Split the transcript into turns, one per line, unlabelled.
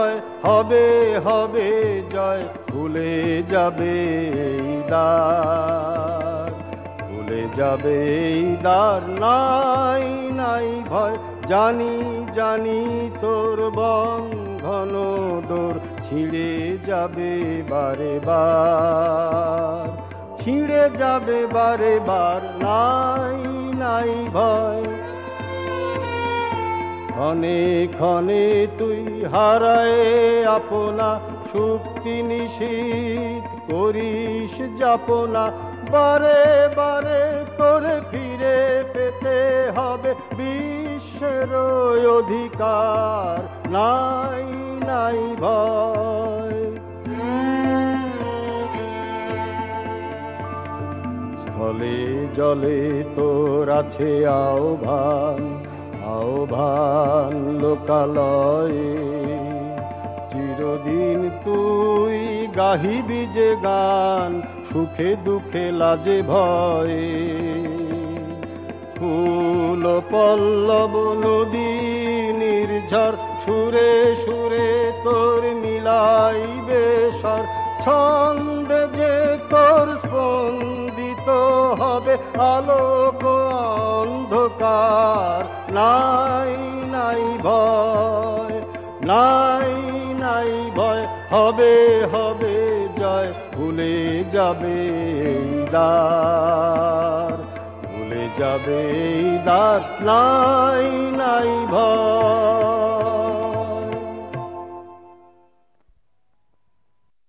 ভয় হবে হবে জয় ভুলে যাবে এই দ্বার ভুলে যাবে এই দ্বার নাই নাই ভয় জানি জানি তোর বন্ধন ডোর ছিঁড়ে যাবে বারে বার ছিঁড়ে যাবে বারে বার নাই নাই ভয় ক্ষণে ক্ষণে তুই হারায় আপনা শক্তি নিশীথ করিস যাপনা বারে বারে তোরে ফিরে পেতে হবে বিশ্বের অধিকার নাই নাই ভয় স্থলে জলে তোর আছে আহ্বান আহ্বান লোকালয়ে চিরদিন তুই গাহিবি যে গান সুখে দুঃখে লাজে ভয়ে ফুল পল্লব নদী নির্ঝর সুরে সুরে তোর মিলাইবে স্বর ছন্দ যে তোর স্পন্দিত হবে আলোক অন্ধকার নাই নাই ভয় নাই নাই ভয় হবে হবে জয় ভুলে যাবে এই দ্বার ভুলে যাবে এই দ্বার নাই নাই ভয়